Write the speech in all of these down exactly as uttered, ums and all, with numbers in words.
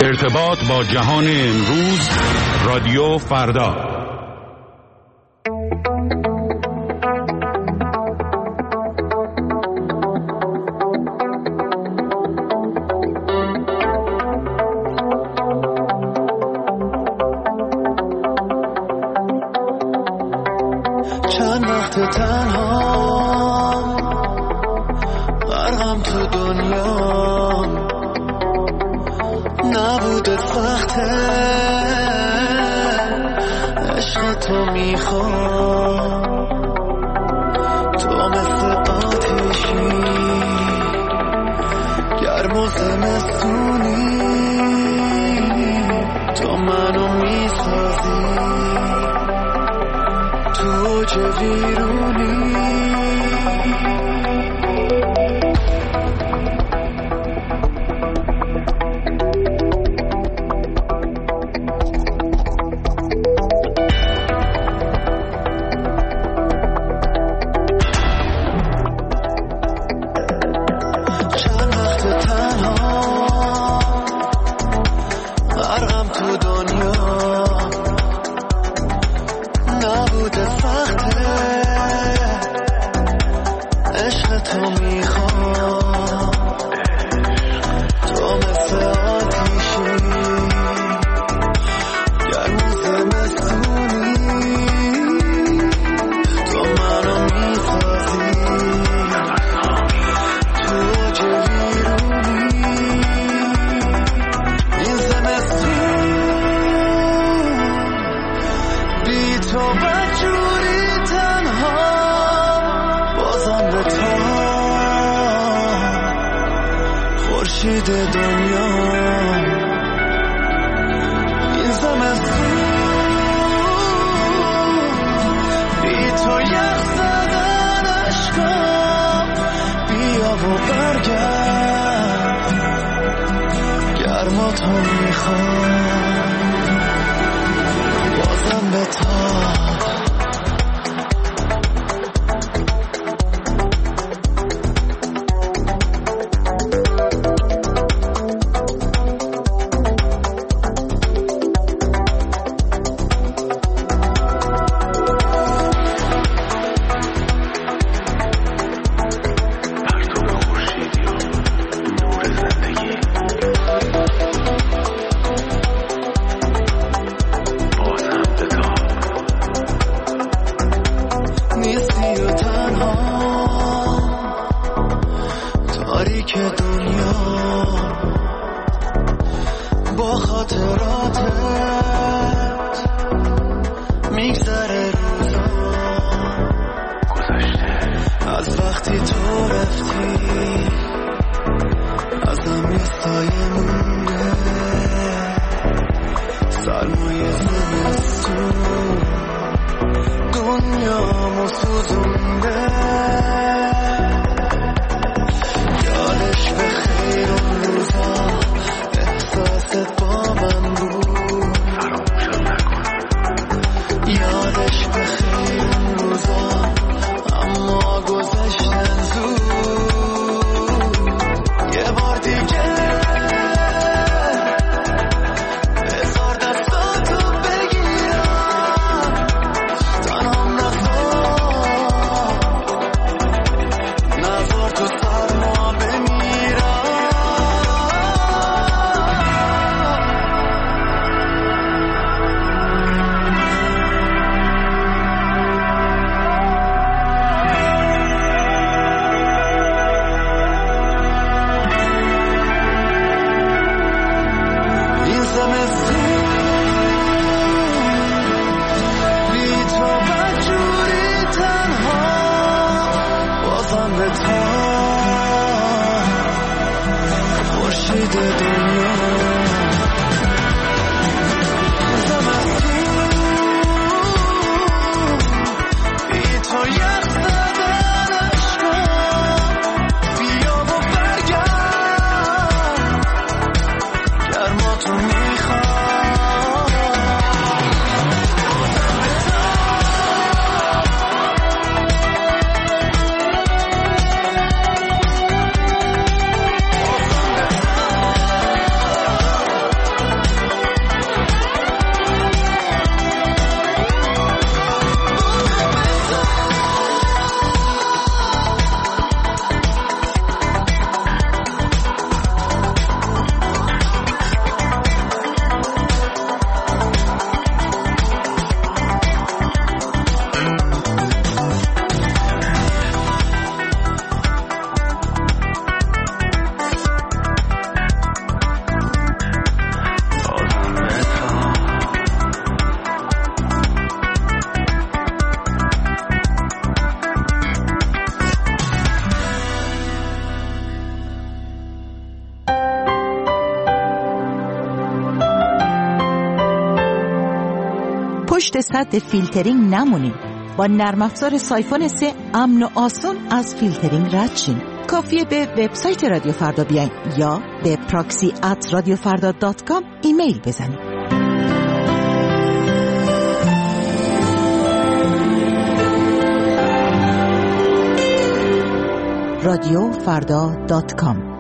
ارتباط با جهان امروز، رادیو فردا. چند وقت تنها غرقم تو دنیا، نبوده سخته عشق تو میخوام، تو مثل آتیشی گرم و زمستونی، تو منو میسازی تو چه ویرونی. پشت سد فیلترینگ نمونین. با نرم افزار سایفون سه امن و آسون از فیلترینگ رد شین. کافیه به وبسایت رادیو فردا بیاین یا به پراکسی ات رادیو فردا دات کام ایمیل بزنید. رادیو فردا دات کام.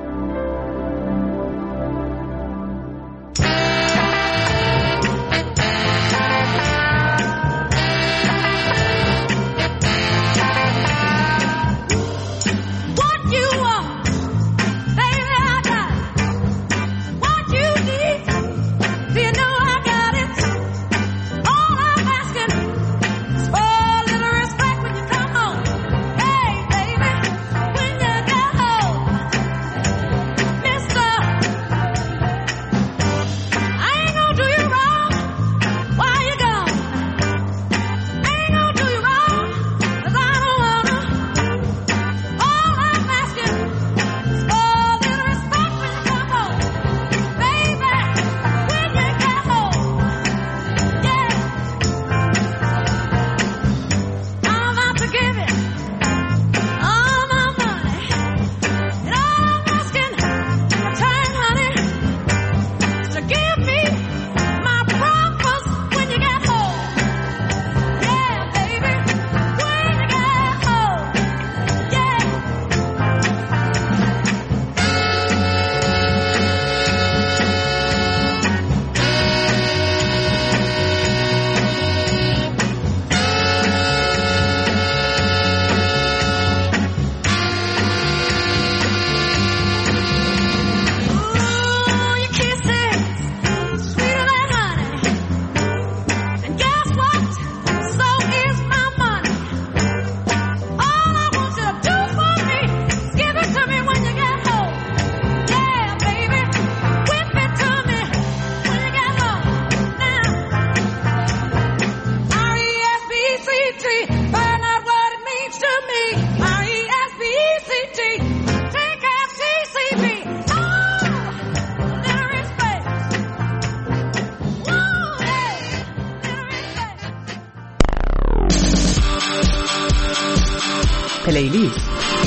پلیلیست.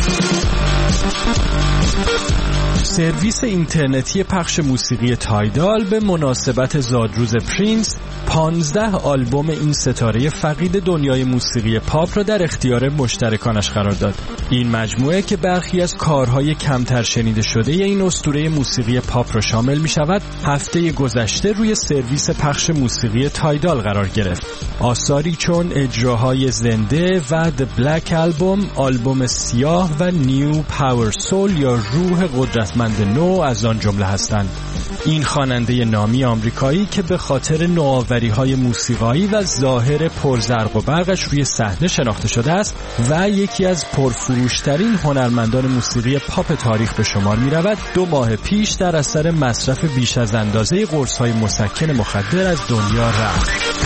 سرویس اینترنتی پخش موسیقی تایدال به مناسبت زادروز پرینس پانزده آلبوم این ستاره فقید دنیای موسیقی پاپ را در اختیار مشترکانش قرار داد. این مجموعه که برخی از کارهای کمتر شنیده شده این اسطوره موسیقی پاپ را شامل می شود، هفته گذشته روی سرویس پخش موسیقی تایدال قرار گرفت. آثاری چون اجراهای زنده و The Black Album، آلبوم سیاه و New Power Soul یا روح قدرتمند نو از آن جمله هستند. این خواننده نامی آمریکایی که به خاطر نوآوری‌های موسیقایی و ظاهر پرزرق و برقش روی صحنه شناخته شده است و یکی از پرفروشترین هنرمندان موسیقی پاپ تاریخ به شمار می‌رود، دو ماه پیش در اثر مصرف بیش از اندازه قرص‌های مسکن مخدر از دنیا رفت.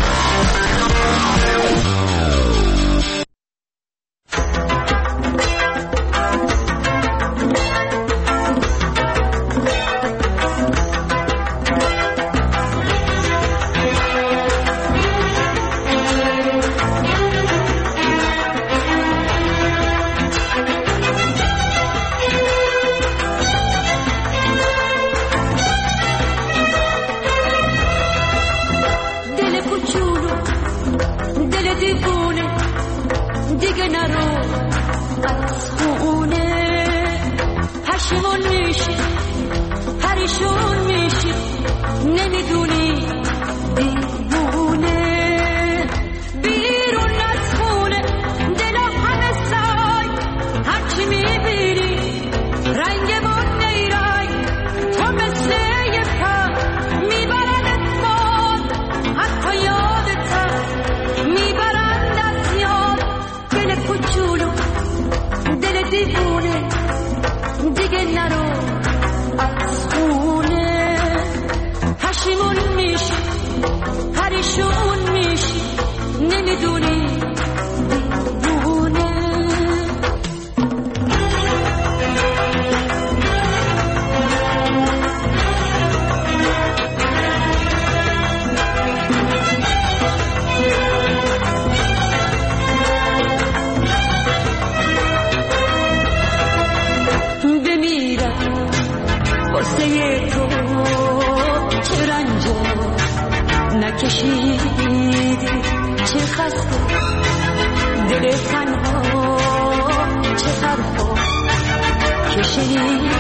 نکشیدی چه خسته دل تنها چه سرها کشیدی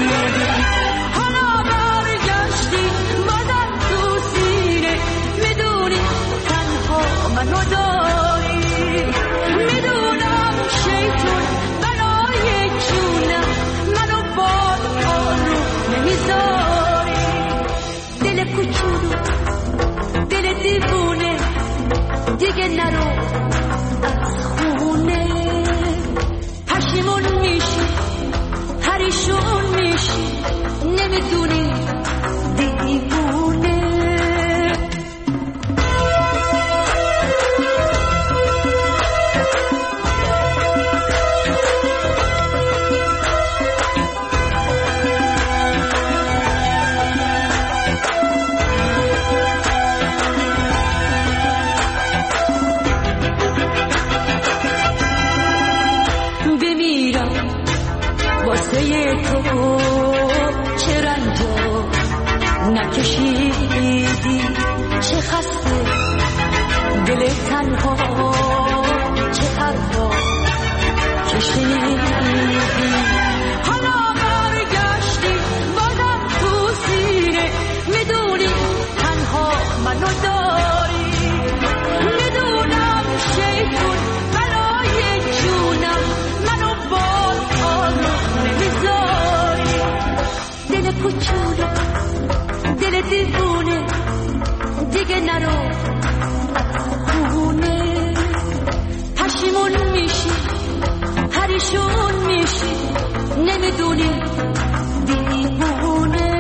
حالا برگشتی بازم تو سینه میدونی تنها منو داری میدونم شیطون برای جونم منو باز آرو نمیذاری دل کوچولو دل دیوونه دیگه نرو از خونه پشیمون میشی پریشون میشی نمیدونی دیوونه تو چه رنجا نکشیدی چه خسته دل تنها چه قربا کشیدی حالا برگشتی بازم تو سینه میدونی تنها منو داری میدونم شیطون برای جونم منو باز آروم نمیذاری دل کوچولو دل دیوونه دیگه نرو از خونه پشیمون میشی پریشون میشی نمیدونی دیوونه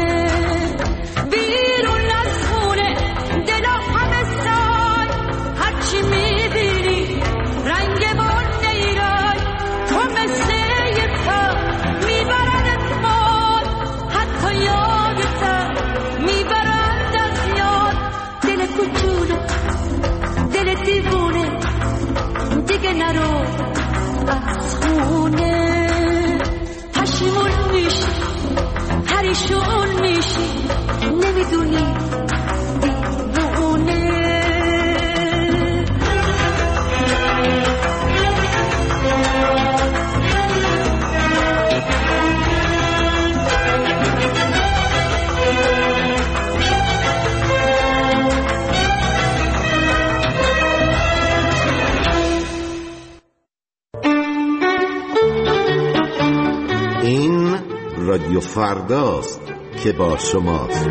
بیرون از خونه دلا همه سای هرچی میبینی رنگ بار نیرای تو مثل یه تا میبردت ماد حتی یادتم میبرد از یاد دل کوچولو دل دیوونه دیگه نرو از خونه پشیمون میشی پریشون میشی نمیدونی دیوونه این رادیو فرداست که با شماست.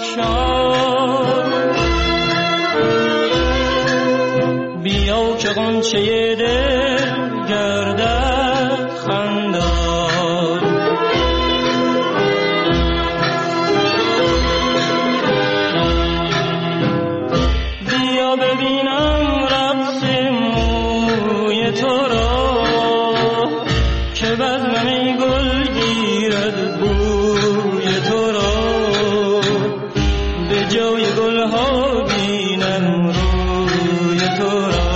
افشان بیا که غنچه دل گردد خندان بیا ببینم رقص موی تو را که بزمم گل گیرد بوی تو را به جای گل ها بینم روی تو را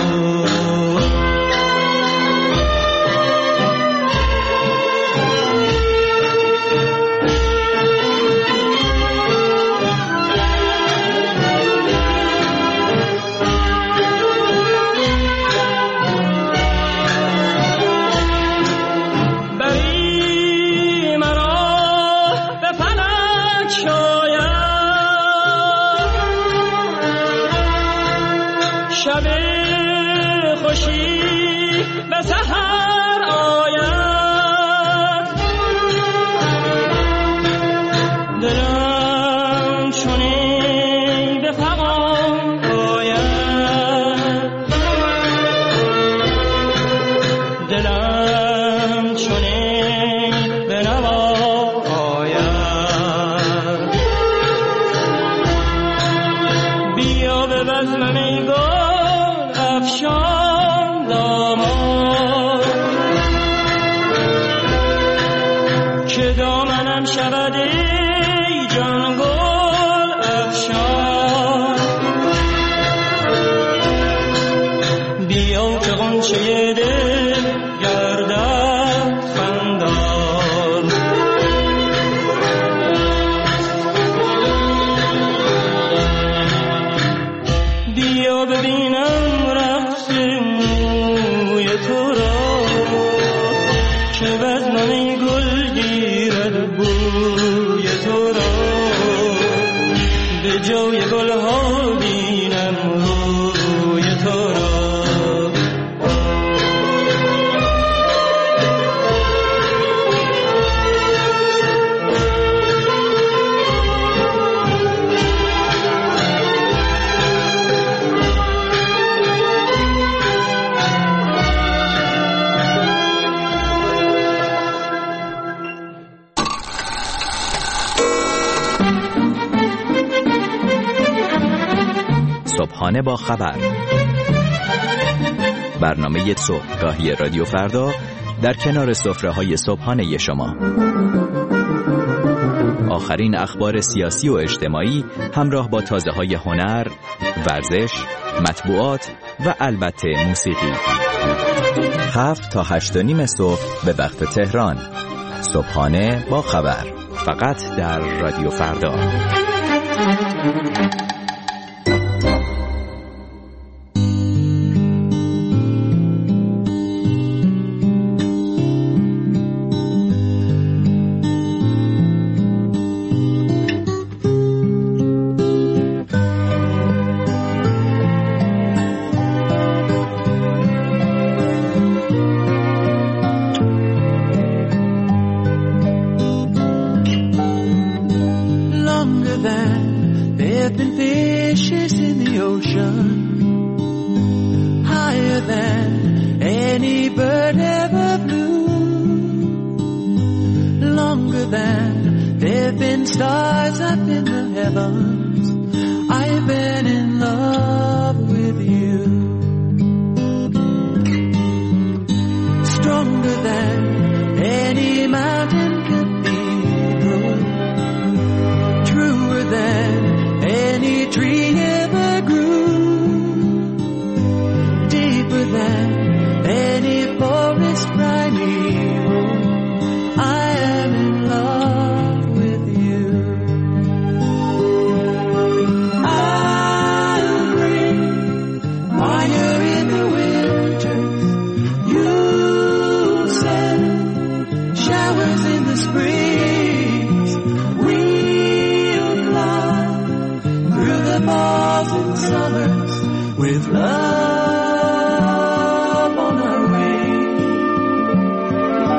صبحانه با خبر، برنامه صبحگاهی رادیو فردا در کنار سفره‌های صبحانه شما. آخرین اخبار سیاسی و اجتماعی همراه با تازه‌های هنر، ورزش، مطبوعات و البته موسیقی. هفت تا هشت و نیم صبح به وقت تهران. صبحانه با خبر، فقط در رادیو فردا.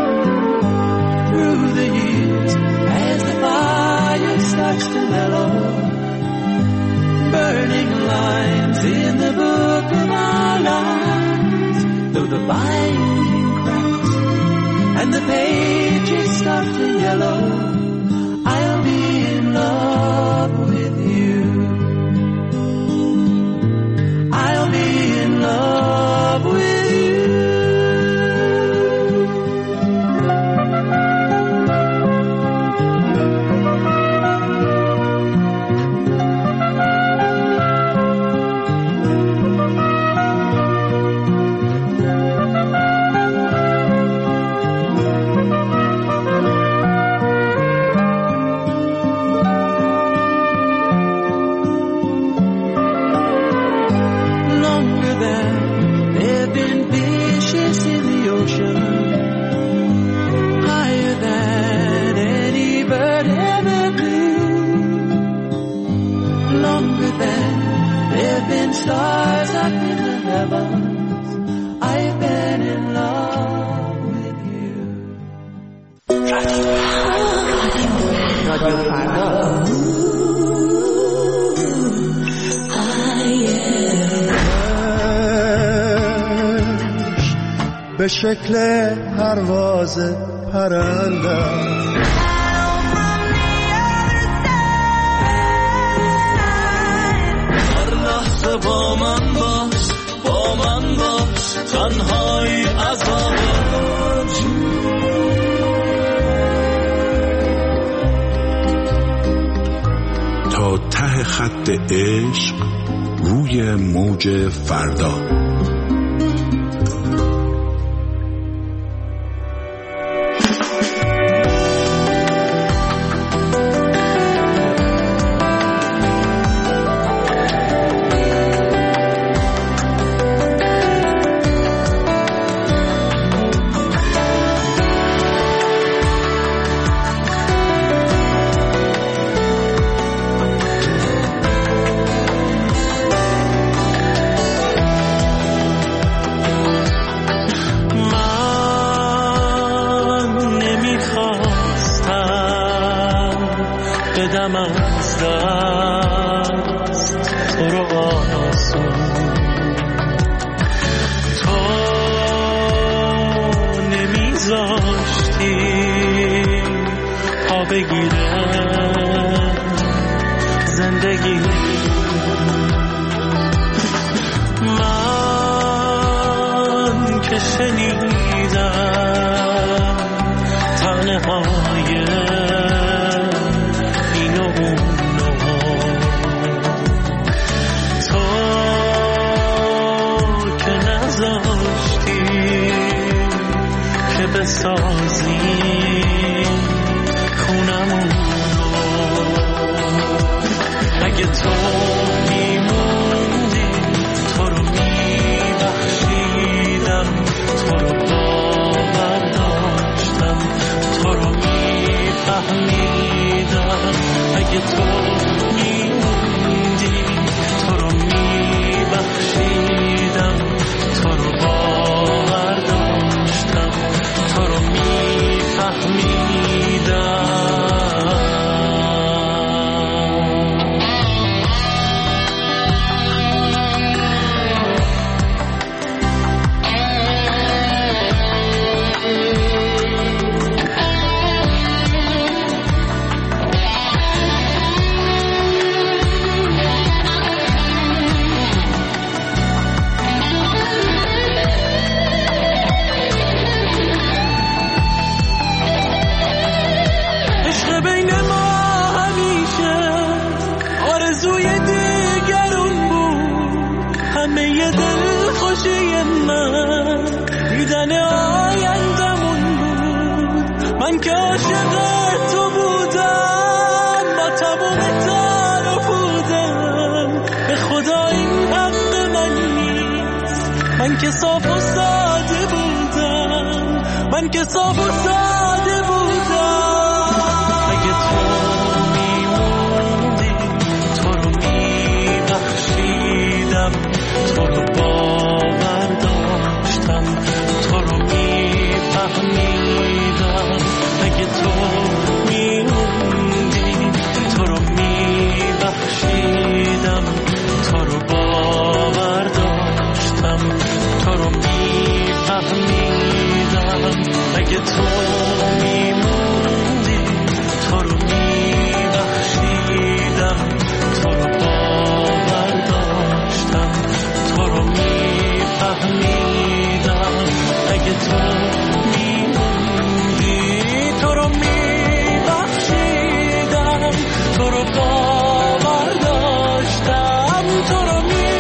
Through the years, as the fire starts to mellow, finding cracks, and the pages start to yellow. I'll be in love with you. I'll be in love with you. Stars up in the heavens, I've been in love with you. به شکل پرواز پرنده با من باش، با من باش، تنهایی عذاب تا ته خط عشق روی موج فردا. بدم از دست تو رو آسون، تو نمیذاشتی پا بگیره زندگی. من که شنیدم تنهای بسازی خونمون رو، اگه تو میموندی تو رو میبخشیدم، تو رو باور داشتم، تو رو میفهمیدم. اگه تو میموندی تو رو میبخشیدم، تو رو باور داشتم، تو رو میفهمیدم. همه دل خوشی من دیدن آیندمون بود. من که عاشق تو بودم با تمام تن و پودم، به خدا این حق من نیست. من که صاف و ساده بودم، من که صاف و ساده بودم. اگه تو میموندی تو رو میبخشیدم، تو رو باور داشتم، تو رو میفهمیدم. اگه تو میموندی تو رو میبخشیدم، تو رو باور داشتم، تو رو میفهمیدم. تو میموندی. تو رو میبخشیدم، تو رو باور داشتم، تو رو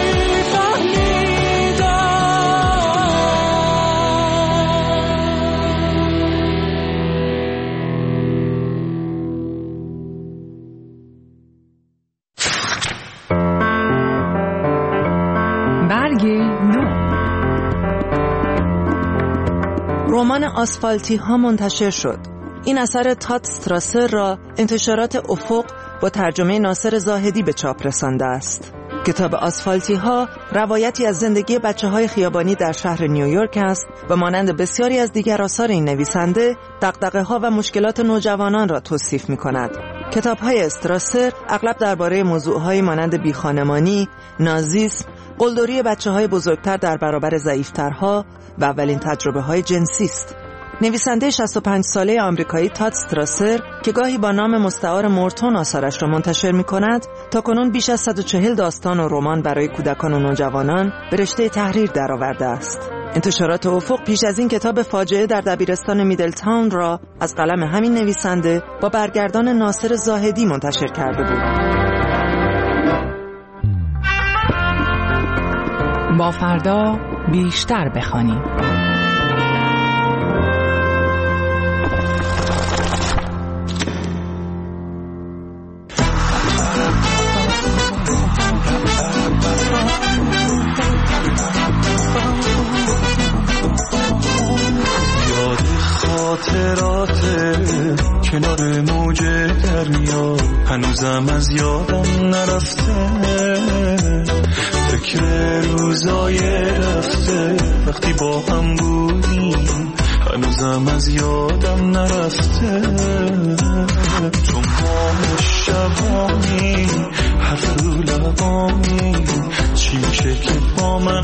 رمان آسفالتی ها منتشر شد. این اثر تاد استراسر را انتشارات افق با ترجمه ناصر زاهدی به چاپ رسانده است. کتاب آسفالتی ها روایتی از زندگی بچه های خیابانی در شهر نیویورک است و مانند بسیاری از دیگر آثار این نویسنده دغدغه ها و مشکلات نوجوانان را توصیف می کند. کتاب های استراسر اغلب درباره موضوع های مانند بیخانمانی، نازیسم، قلدری بچه های بزرگتر در برابر ضعیفترها و اولین تجربه های جنسی است. نویسنده شصت و پنج ساله آمریکایی تاد استراسر که گاهی با نام مستعار مورتون آثارش را منتشر می کند، تا کنون بیش از صد و چهل داستان و رمان برای کودکان و نوجوانان به رشته تحریر درآورده است. انتشارات افق پیش از این کتاب فاجعه در دبیرستان میدلتاون را از قلم همین نویسنده با برگردان ناصر زاهدی منتشر کرده بود. با فردا بیشتر بخوانیم. خاطرات کنار موج دریا هنوزم از یادم نرفته، فکر روزای رفته وقتی با هم بودیم هنوزم از یادم نرفته. تو ماه شبانی حرف رو لبانی چی میشه که با من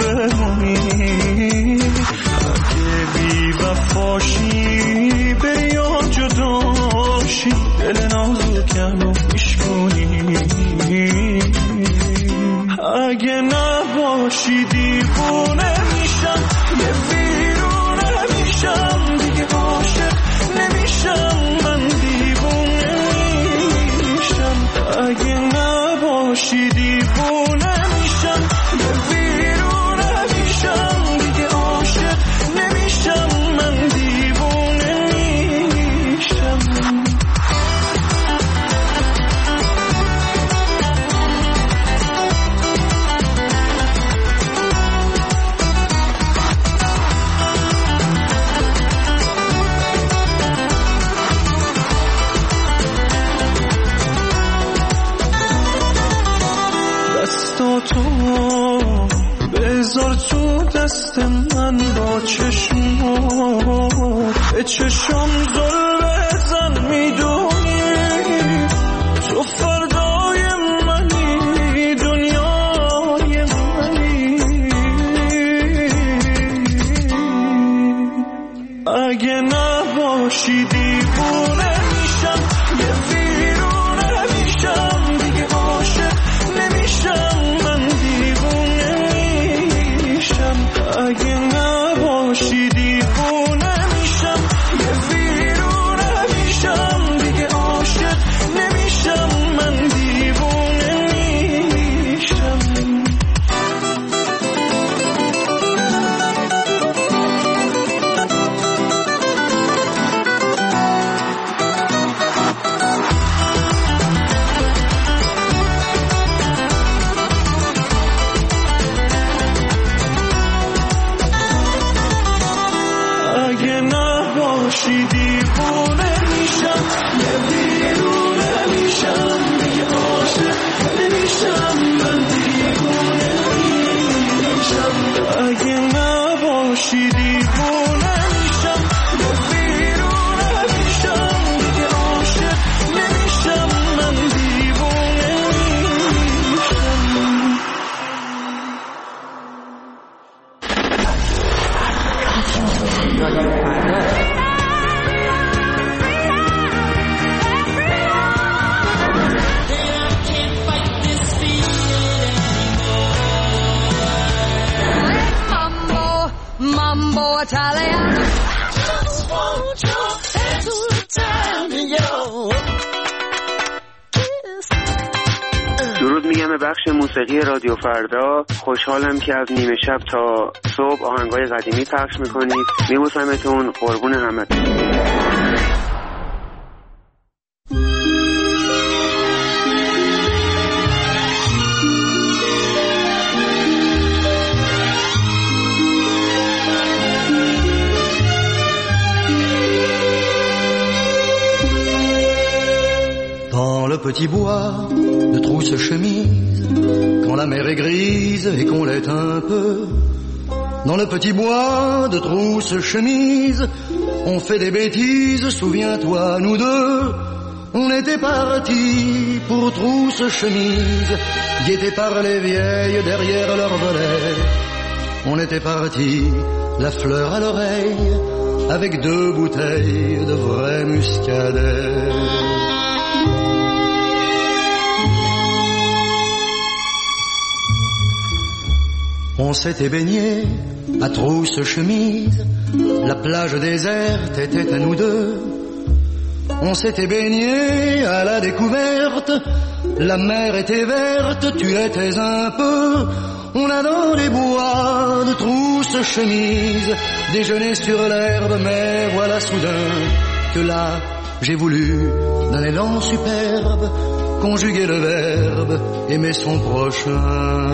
بمونی؟ اگه بی وفاشی بری یا جداشی دل نازکم میشکنی، اگه نباشی دیوونه میشم، یه ویرونه میشم، دیگه عاشق نمیشم، من دیوونه میشم. اگه نباشی دیوونه میشم، یه ویرونه میشم، دیگه عاشق نمیشم، من دیوونه میشم. دستاتو بذار تو دست من، با چشمات به چشم زل بزن، میدونی تو فردای منی، دنیای منی. اگه نباشی دیوونه میشم، یه ویرونه میشم، دیگه عاشق نمیشم، من دیوونه میشم. اگه نباشی دیوونه میشم، یه ویرونه میشم، دیگه Italiano. Just want your hand to the time, yo. درود میگم به بخش موسیقی رادیو فردا. خوشحالم که از نیمه شب تا صبح آهنگای قدیمی پخش میکنید. میبوسمتون، قربون همتون. Dans le petit bois de trousse-chemise, quand la mer est grise et qu'on l'est un peu, dans le petit bois de trousse-chemise, on fait des bêtises, souviens-toi, nous deux, on était partis pour trousse-chemise, guettés par les vieilles derrière leur volet. On était partis, la fleur à l'oreille, avec deux bouteilles de vrai muscadet. On s'était baigné à trousse-chemise, la plage déserte était à nous deux. On s'était baigné à la découverte, la mer était verte, tu l'étais un peu. On a dans les bois de trousse-chemise déjeuné sur l'herbe, mais voilà soudain que là j'ai voulu, d'un élan superbe, conjuguer le verbe aimer son prochain.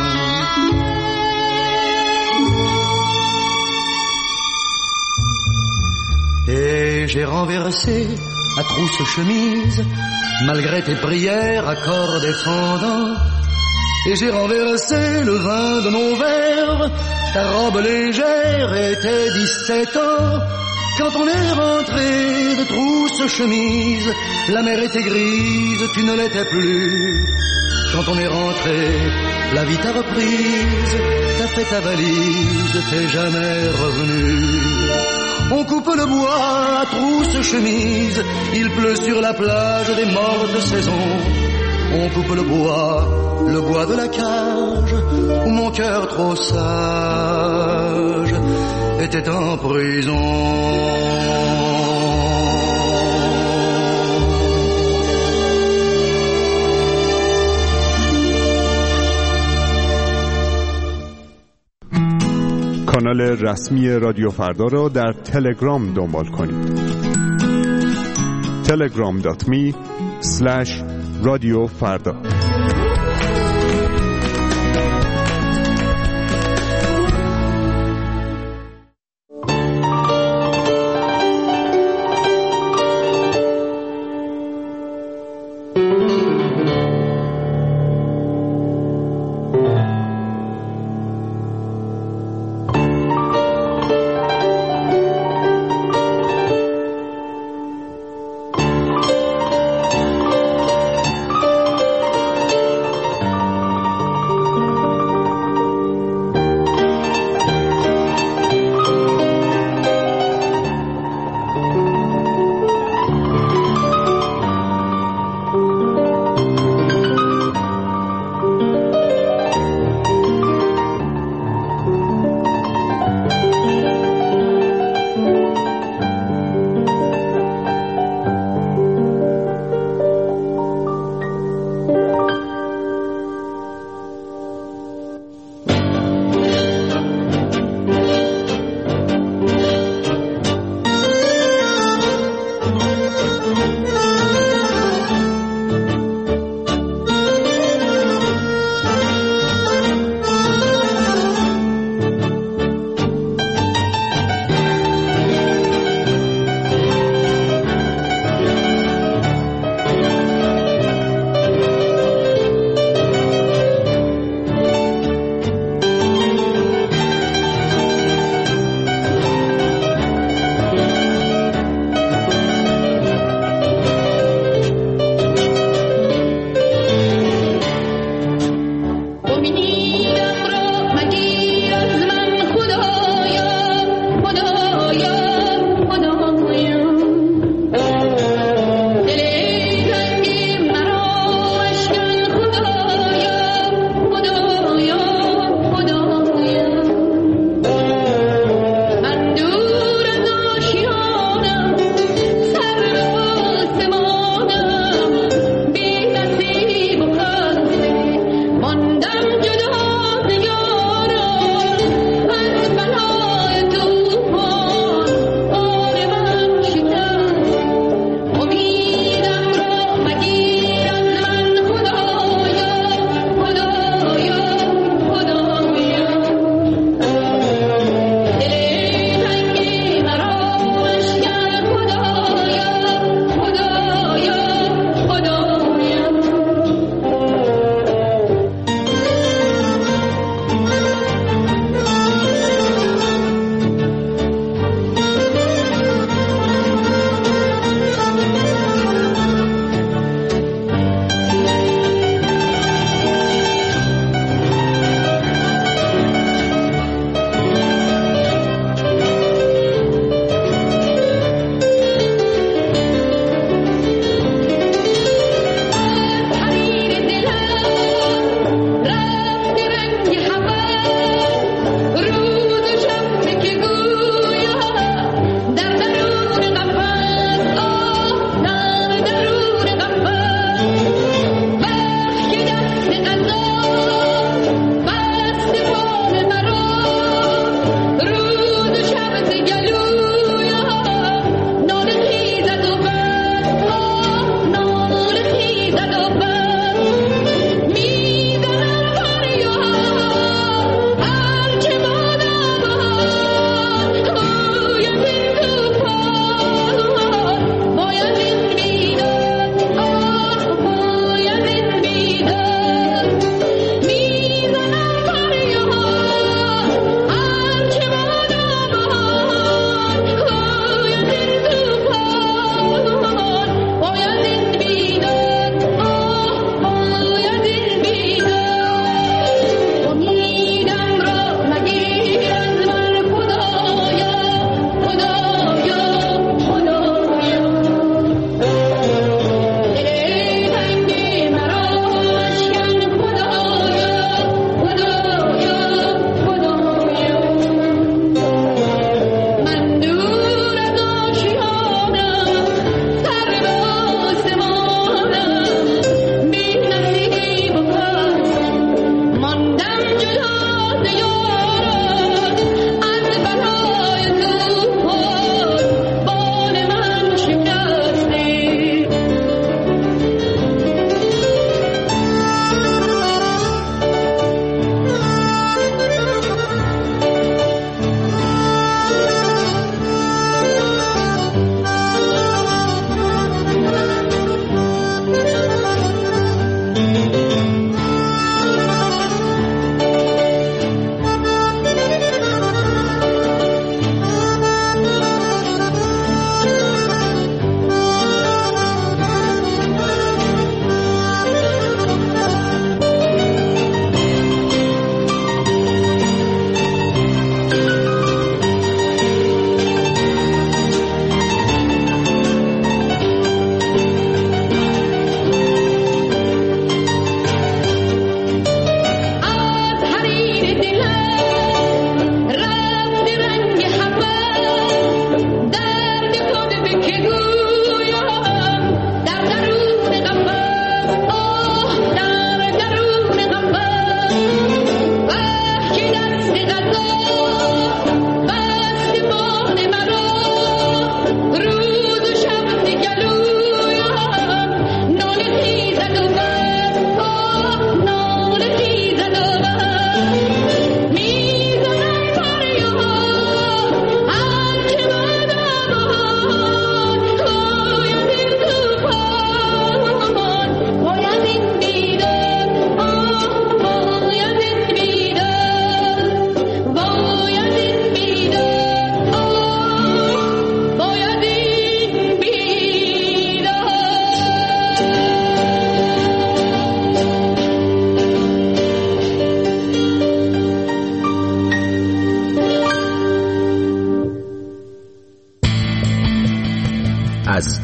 Et j'ai renversé à trousse-chemise, malgré tes prières à corps défendant. Et j'ai renversé le vin de mon verre, ta robe légère était dix-sept ans. Quand on est rentré de trousse-chemise, la mer était grise, tu ne l'étais plus. Quand on est rentré, la vie t'a reprise, t'as fait ta valise, t'es jamais revenu. On coupe le bois à trousse-chemise, il pleut sur la plage des morts de saison. On coupe le bois, le bois de la cage, où mon cœur trop sage était en prison. کانال رسمی رادیو فردا را در تلگرام دنبال کنید. تلگرام دات می اسلش رادیو فردا.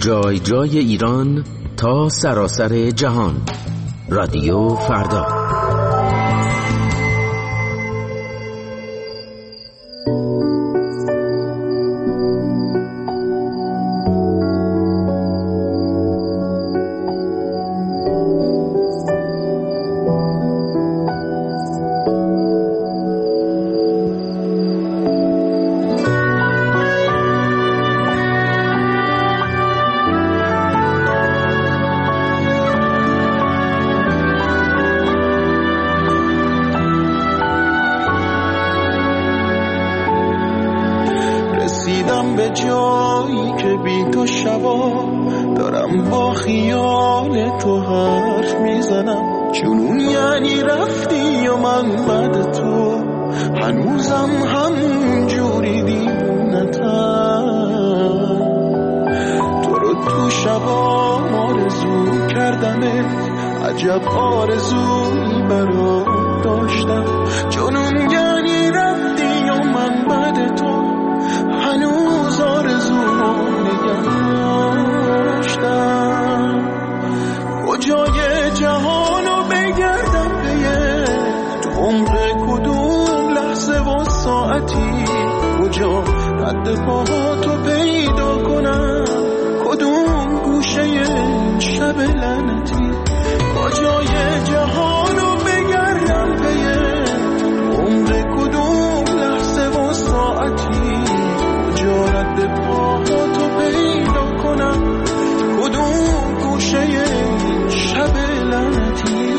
جای جای ایران تا سراسر جهان. رادیو فردا. به جایی که بی تو شبا دارم با خیال تو حرف میزنم، جنون یعنی رفتی و من بعد تو هنوزم همون جوری دیوونتم. تو رو تو شبا آرزو کردمت، عجب آرزویی برات داشتم، جنون یعنی رفتی و من بعد تو هنوز آرزو نگه داشتم. کجای جهانو بگردم به تو عمر کدوم لحظه و ساعتی، کجا رد پاهاتو پیدا کنم، کدوم گوشه شب لعنتی. کجای جهانو بگردم به تو عمر کدوم لحظه و ساعتی، رد پاهاتو پیدا کنم، کدوم گوشه شب لعنتی.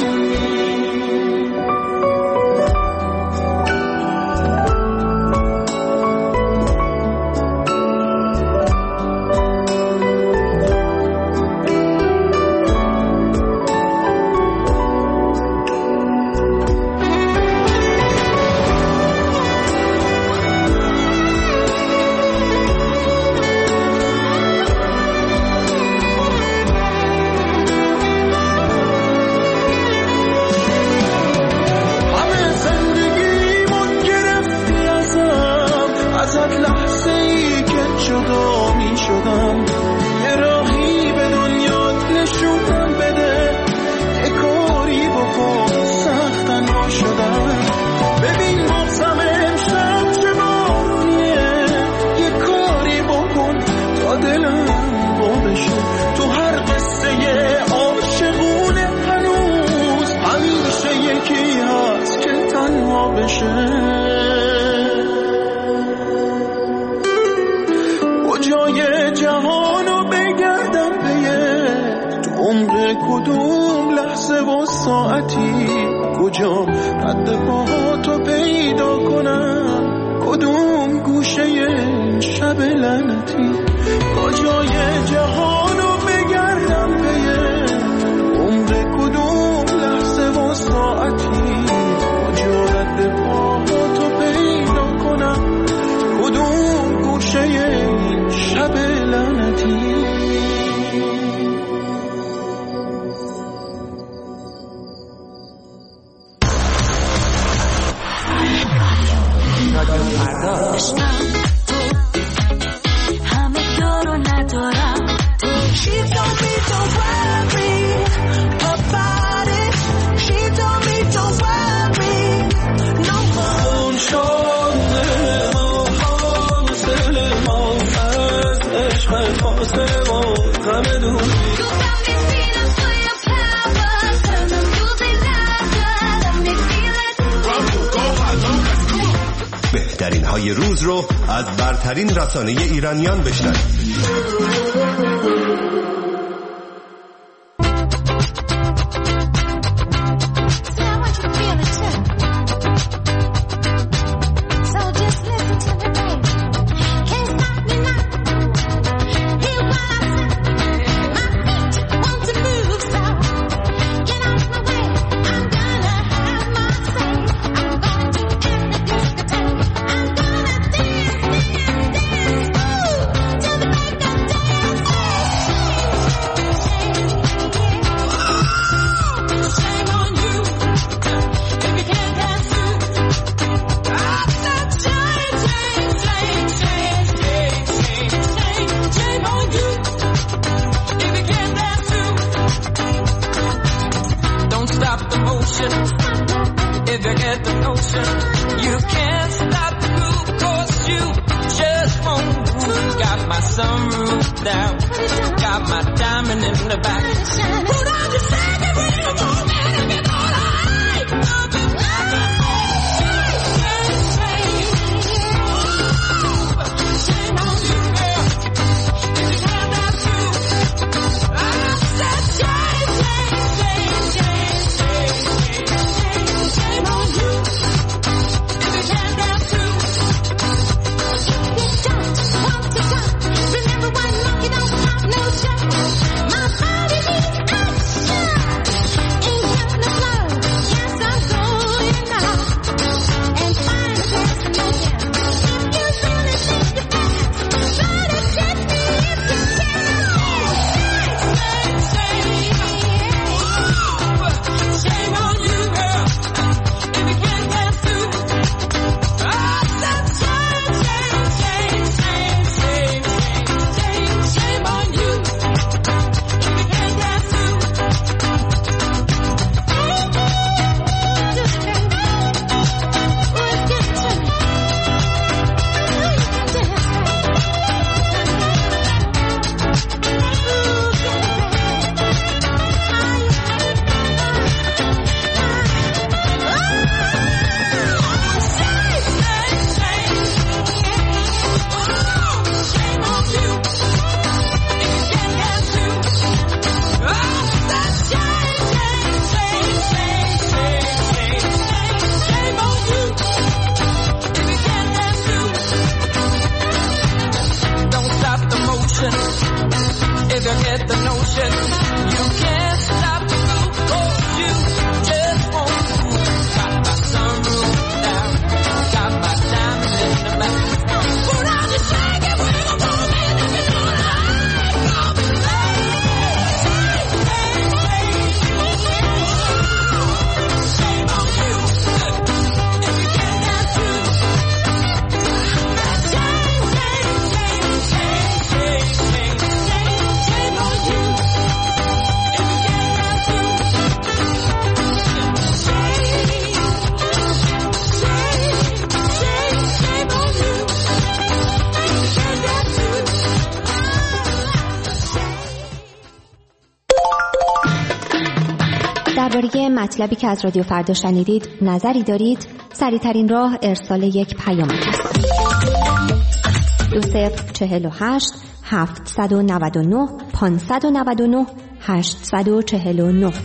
کجای جهانو بگردم به تو عمر کدوم لحظه و ساعتی، کجا رد پاهاتو پیدا کنم، کدوم گوشه شب لعنتی. کجای جهانو بگردم به تو عمر کدوم لحظه و ساعتی، کجا رد پاهاتو پیدا کنم، کدوم گوشه شب لعنتی. بهترین های روز رو از برترین رسانه ایرانیان بشنوید. the motion. If you get the notion, you can't stop the groove, 'cause you just won't move. Got my sunroof down, got my diamond in the back. Put on your second real moment if you're gonna hide. درباره مطلبی که از رادیو فردا شنیدید نظری دارید؟ سریع‌ترین راه ارسال یک پیام است. دو صفر چهل و هشت هفتصد و نود و نه پانصد و نود و نه هشتصد و چهل و نه.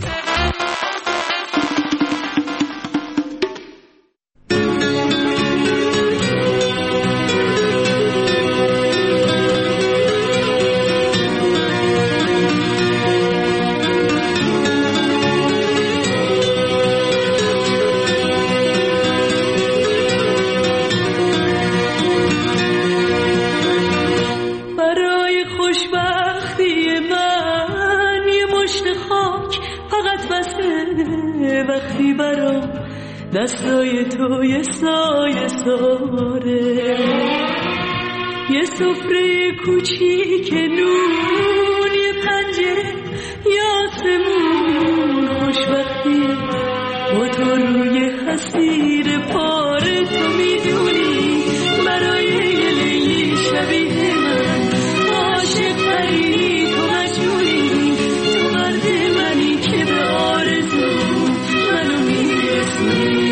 دستای تو یه سایه ساره، یه سفره کوچیک نون، یه پنجره یاسمون، خوشبختی با تو روی حسیر پاره. تو میدونی برای یه لیلی شبیه من عاشق پری، تو مجنونی، تو مرد منی که به آرزو منو میرسونی.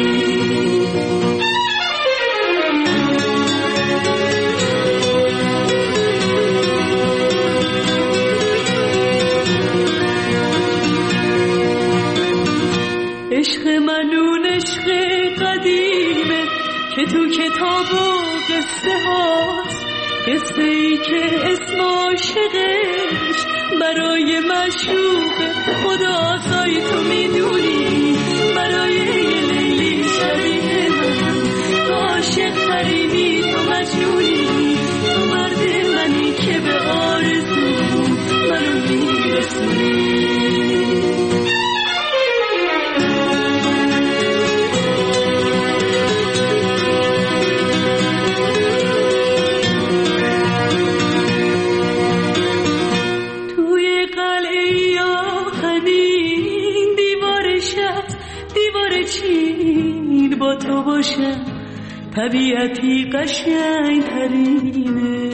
عشق منون عشق قدیمه که تو کتاب و قصه هاست، قصه ای که اسم عاشقش برای معشوق خداست. تو میدونی برای یه لیلی شبیه من تو عاشق ترینی، تو مجنونی، تو مرد منی که به آرزو منو میرسونی. بچین با تو باشم طبیعتی قشنگ ترینه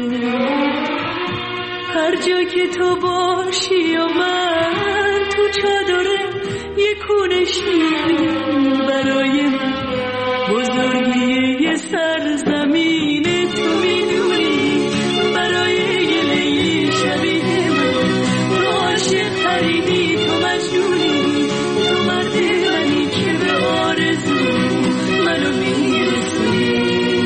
هر جا که تو باشی و من تو چادره یک کونه شیرین برای من بزرگی یه سرزمینه تو میدونی برای یه لیلی شبیه من تو عاشق ترینی تو مجنونی تو مرد منی که به آرزو منو میرسونی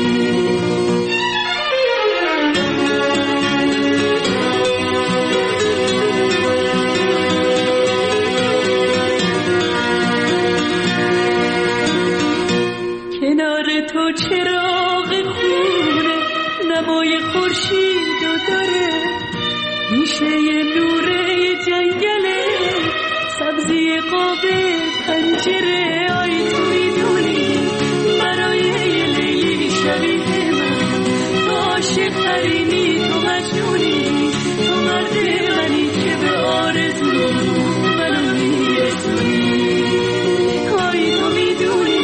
کنار تو چراغ خونه نمای خورشید و داره میشه یه نوره جنگله سبزی قاب پنجره آی تو میدونی برای یه لیلی شبیه من تو عاشق ترینی تو مجنونی تو مرد منی که به آرزو منو میرسونی آی تو میدونی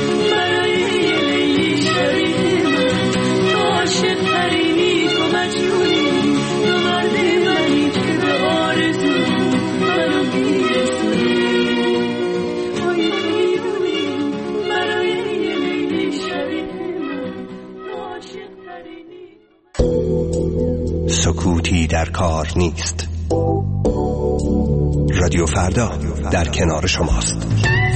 سکوتی در کار نیست. رادیو فردا در کنار شماست.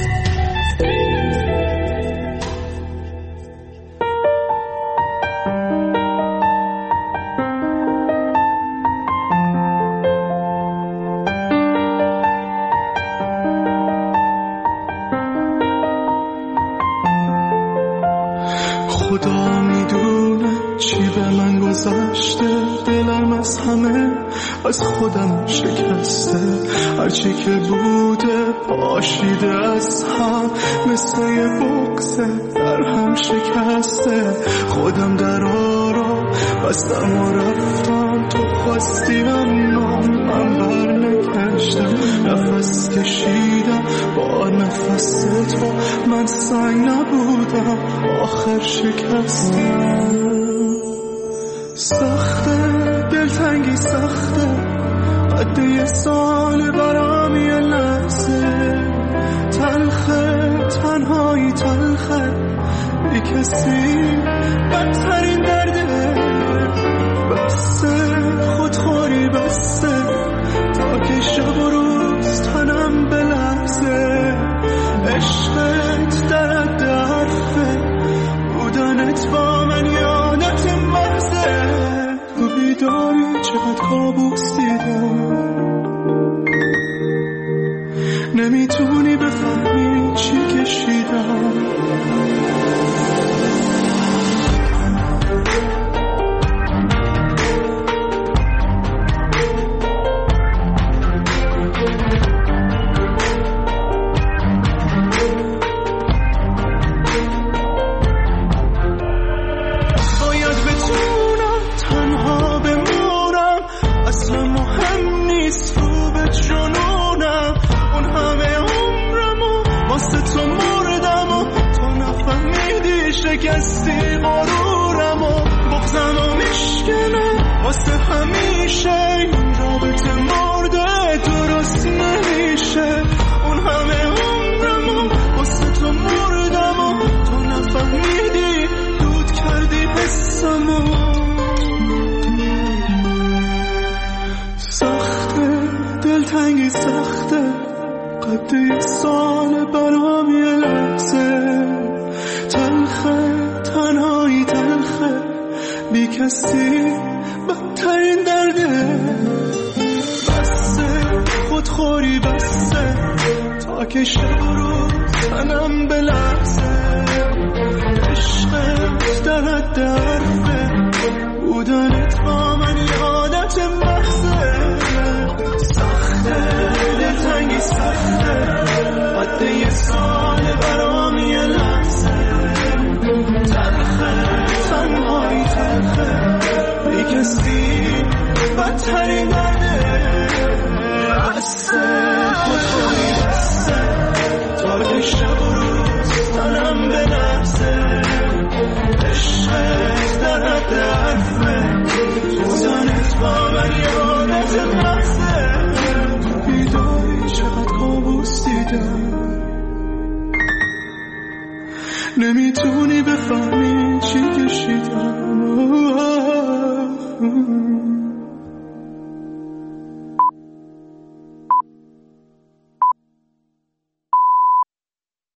خدا میدونه چی به من گذشته، دلم از همه از خودم شکسته، هرچی که بوده پاشیده از هم مثل یه بغض در هم شکسته. خودم در آرا بستم و رفتم، تو خواستی اما من بر نگشتم، نفس کشیدم با نفس تو، من سنگ نبودم آخر شکستم. سخته دلتنگی سخته، قد یه سال برام یه لحظه، تلخه تنهایی تلخه، بی کسی بدترین درده، بسته خودخوری بسته تا که شب و روز تنم بلرزه، عشقت در حد حرفه، بودنت با من یادت محضه، تو بیداری چقدر کابوس دیدم، نمیتونی بفهمی چی کشیدم. شکستی غرورم و بغضم و میشکنه واسه همیشه، این رابطه مرده درست نمیشه، اون همه عمرم و واسه تو مردم و تو نفهمیدی، دود کردی حسمو. سخته دلتنگی سخته، قد یه سال برام یه لحظه، تلخه تنهایی تلخه، بی کسی بدترین درده، بسته خودخوری بسته تا که شب و روز تنم بلرزه، عشقت در حد حرفه، بودنت با من یادت محضه. سخته دلتنگی سخته، قد یه سال برام یه لحظه، تلخه تنهایی تلخه، بی کسی بدترین درده، بسته خودخوری بسته تا که شب و روز نمیتونی بفهمی چی کشیدم.